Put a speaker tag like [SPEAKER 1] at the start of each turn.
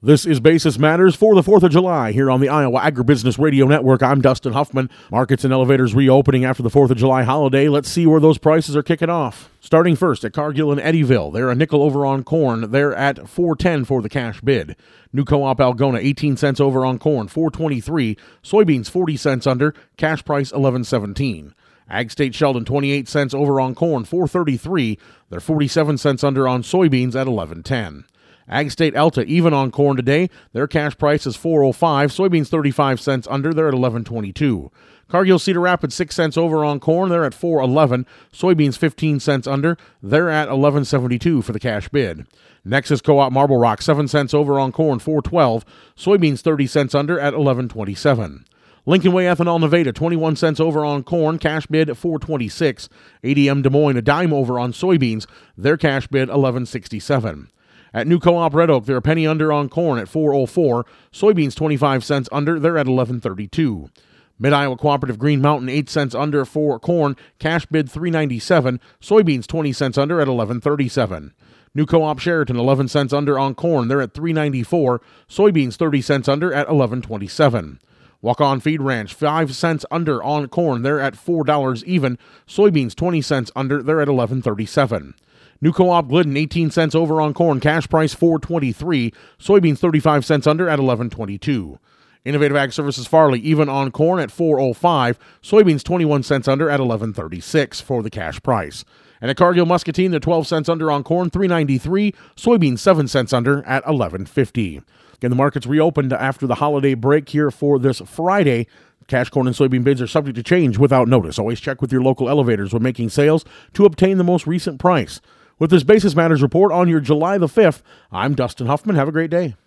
[SPEAKER 1] This is Basis Matters for the 4th of July here on the Iowa Agribusiness Radio Network. I'm Dustin Huffman. Markets and elevators reopening after the 4th of July holiday. Let's see where those prices are kicking off. Starting first at Cargill and Eddyville. They're a nickel over on corn. They're at $4.10 for the cash bid. New Co-op Algona, 18 cents over on corn, $4.23. Soybeans, 40 cents under. Cash price, $11.17. Ag State Sheldon, 28 cents over on corn, $4.33. They're 47 cents under on soybeans at $11.10. Ag State Elta, even on corn today. Their cash price is $4.05. Soybeans 35 cents under. They're at $11.22. Cargill Cedar Rapids 6 cents over on corn. They're at $4.11. Soybeans 15 cents under. They're at $11.72 for the cash bid. Nexus Co-op Marble Rock 7 cents over on corn. $4.12. Soybeans 30 cents under at $11.27. Lincoln Way Ethanol Nevada 21 cents over on corn. Cash bid at $4.26. ADM Des Moines a dime over on soybeans. Their cash bid $11.67. At New Co-op Red Oak, they're a penny under on corn at $4.04. Soybeans 25 cents under, they're at $11.32. Mid-Iowa Cooperative Green Mountain 8 cents under for corn, cash bid $3.97. Soybeans 20 cents under at $11.37. New Co-op Sheraton 11 cents under on corn, they're at $3.94. Soybeans 30 cents under at $11.27. Walk-On Feed Ranch 5 cents under on corn, they're at $4 even. Soybeans 20 cents under, they're at $11.37. New Co-op Glidden, 18 cents over on corn, cash price $4.23. Soybeans 35 cents under at $11.22. Innovative Ag Services Farley, even on corn at $4.05. Soybeans 21 cents under at $11.36 for the cash price. And at Cargill Muscatine, they're 12 cents under on corn, $3.93. Soybeans 7 cents under at $11.50. Again, the markets reopened after the holiday break here for this Friday. Cash corn and soybean bids are subject to change without notice. Always check with your local elevators when making sales to obtain the most recent price. With this Basis Matters report on your July the 5th, I'm Dustin Huffman. Have a great day.